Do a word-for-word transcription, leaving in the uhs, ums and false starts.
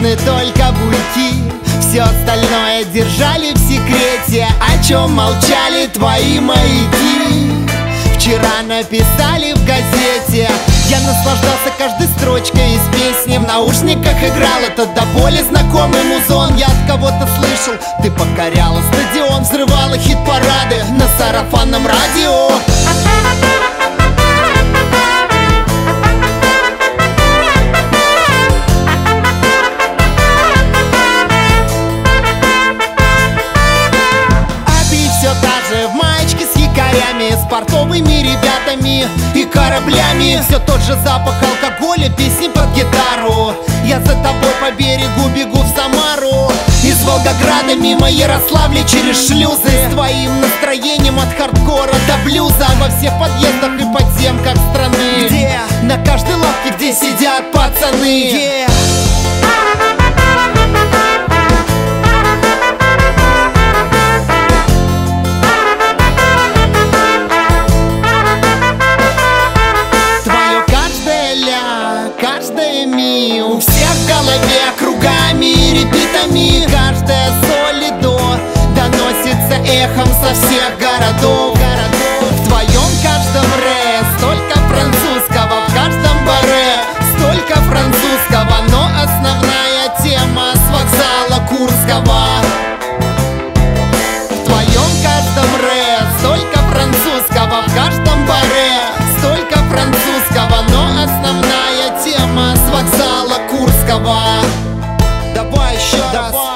слышны только буйки. Все остальное держали в секрете, о чем молчали твои маяки. Вчера написали в газете, я наслаждался каждой строчкой из песни. В наушниках играл этот до боли знакомый музон. Я от кого-то слышал, ты покоряла стадион, взрывала хит-парады на сарафанном радио. В маечке с якорями, с портовыми ребятами и кораблями. Все тот же запах алкоголя, песни под гитару. Я за тобой по берегу бегу в Самару. Из Волгограда мимо Ярославля через шлюзы. С твоим настроением от хардкора до блюза. Во всех подъездах и подземках страны, где на каждой лавке, где сидят пацаны, yeah. У всех в голове кругами, репитами. Каждая соль и до доносится эхом со всех городов. В твоем каждом ре столько французского, в каждом баре столько французского. Но основная тема с вокзала Курского. В твоем каждом ре столько французского, в каждом баре столько французского. Но основная тема с вокзала Курского. Давай еще раз.